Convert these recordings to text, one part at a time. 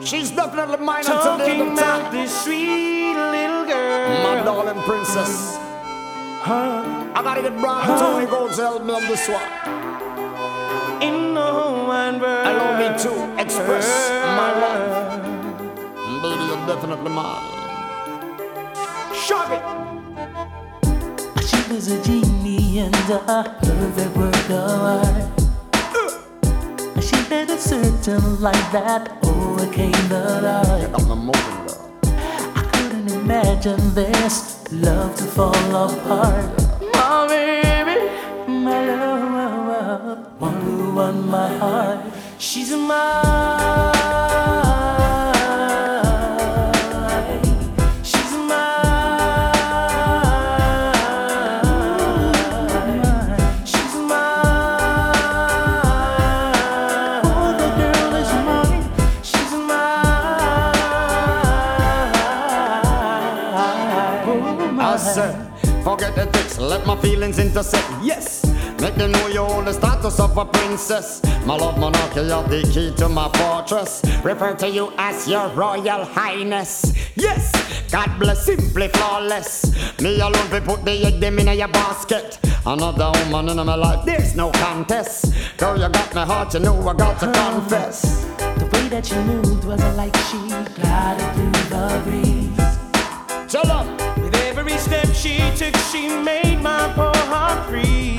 She's definitely mine Talking until the about time. this sweet little girl. My darling princess. I gotta get Brian Tony Gold to help me on this one. In no one world. Allow me to express my love. Baby, you're definitely mine. Shove it. She was a genie and a perfect work of art. She had a certain light that overcame the dark. Get on the moving, girl. I couldn't imagine this love to fall apart. My baby, my love, one who won my heart. She's mine. She's mine. She's mine. Oh, the girl is mine. She's mine. I said, forget the tricks, let my feelings intersect. Yes, make them know you hold the status of a princess. My love monarchy, you're the key to my fortress. Refer to you as your royal highness. Yes, God bless, simply flawless. Me alone we put the egg them in your basket. Another woman in my life, there's no contest. Girl, you got my heart, you know I got to confess. The way that she moved was like she glided through the breeze. Tell them. With every step she took, she made my poor heart freeze.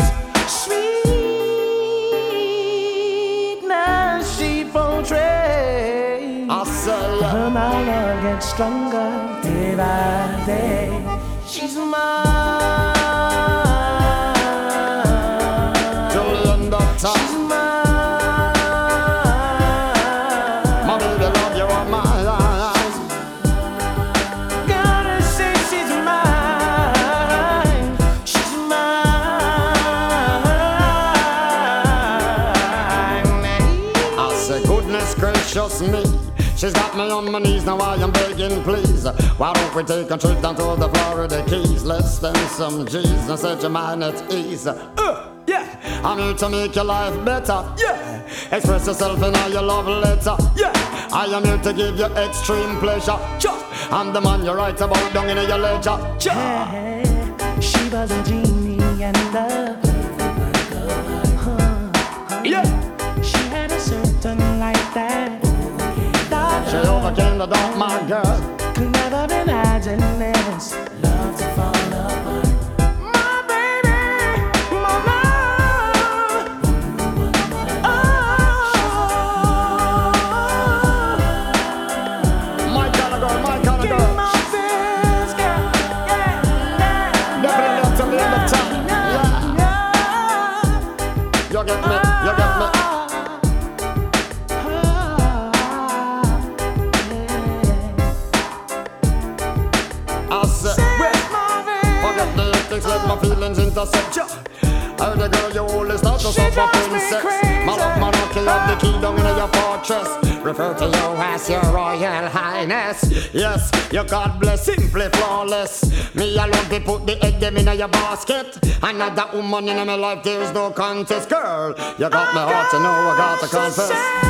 Sweetness she portrays. I say, Her my love gets stronger day by day. She's mine. till the end of She's time. mine. My baby love, you are mine. Gotta say she's mine. She's mine. I say, goodness gracious me. She's got me on my knees, now I am begging, please. Why don't we take a trip down to the Florida Keys? Let's spend some G's and set your mind at ease. Yeah, I'm here to make your life better. Yeah, express yourself in all your love letter. Yeah, I am here to give you extreme pleasure. I'm the man you write about down in your ledger. Hey, she was a genie and a perfect work of art. Yeah, She had a certain light that she overcame the dark, my girl. could never imagine this love to fall apart. My baby, my love. My kind of girl, my kind of Give girl. my best, girl. Yeah, Definitely up to the end of time. Yeah, you get me, you get me. I said, forget the ethics, let my feelings intersect. How the girl you hold the status She of a drives me princess. crazy. My love monarchy of the key down in your fortress. Refer to you as your royal highness. Yes, your God bless, simply flawless. Me alone to put the egg them in your basket. Another woman in my life, there's no contest. Girl, you got my heart, you know I got to confess.